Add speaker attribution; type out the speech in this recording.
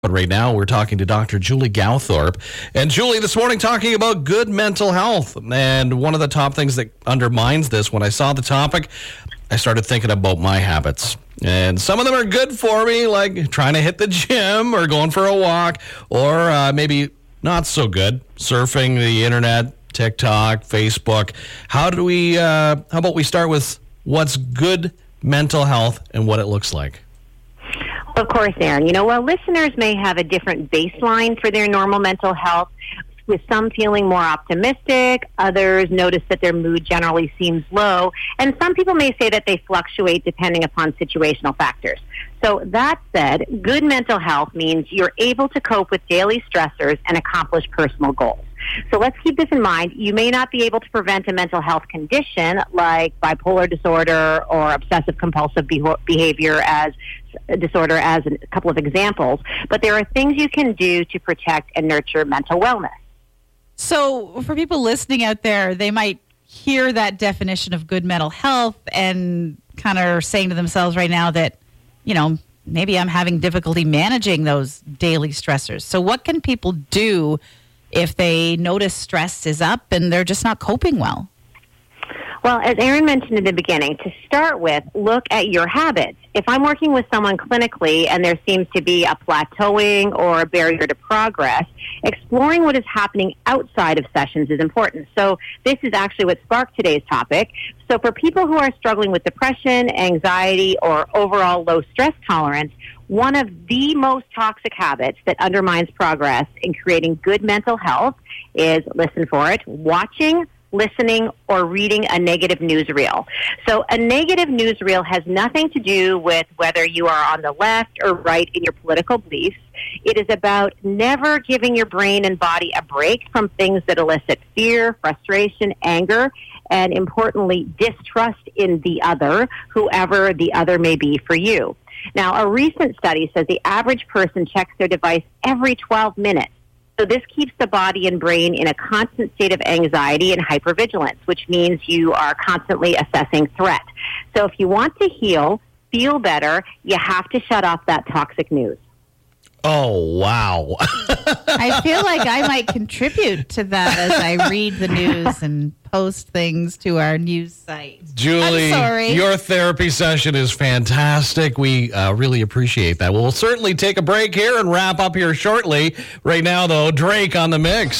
Speaker 1: But right now, we're talking to Dr. Julie Gowthorpe. And Julie, this morning talking about good mental health. And one of the top things that undermines this, when I saw the topic, I started thinking about my habits. And some of them are good for me, like trying to hit the gym or going for a walk, or maybe not so good, surfing the internet, TikTok, Facebook. How about we start with what's good mental health and what it looks like?
Speaker 2: Of course, Aaron. While listeners may have a different baseline for their normal mental health, with some feeling more optimistic, others notice that their mood generally seems low, and some people may say that they fluctuate depending upon situational factors. So that said, good mental health means you're able to cope with daily stressors and accomplish personal goals. So let's keep this in mind. You may not be able to prevent a mental health condition like bipolar disorder or obsessive compulsive behavior disorder as a couple of examples, but there are things you can do to protect and nurture mental wellness.
Speaker 3: So for people listening out there, they might hear that definition of good mental health and kind of are saying to themselves right now that, maybe I'm having difficulty managing those daily stressors. So what can people do if they notice stress is up and they're just not coping well?
Speaker 2: Well, as Aaron mentioned in the beginning, to start with, look at your habits. If I'm working with someone clinically and there seems to be a plateauing or a barrier to progress, exploring what is happening outside of sessions is important. So this is actually what sparked today's topic. So for people who are struggling with depression, anxiety, or overall low stress tolerance, one of the most toxic habits that undermines progress in creating good mental health is, listen for it, watching, listening, or reading a negative newsreel. So a negative newsreel has nothing to do with whether you are on the left or right in your political beliefs. It is about never giving your brain and body a break from things that elicit fear, frustration, anger, and importantly, distrust in the other, whoever the other may be for you. Now, a recent study says the average person checks their device every 12 minutes. So this keeps the body and brain in a constant state of anxiety and hypervigilance, which means you are constantly assessing threat. So if you want to heal, feel better, you have to shut off that toxic news.
Speaker 1: Oh, wow.
Speaker 3: I feel like I might contribute to that as I read the news and post things to our news site.
Speaker 1: Julie, your therapy session is fantastic. We really appreciate that. We'll certainly take a break here and wrap up here shortly. Right now, though, Drake on the mix.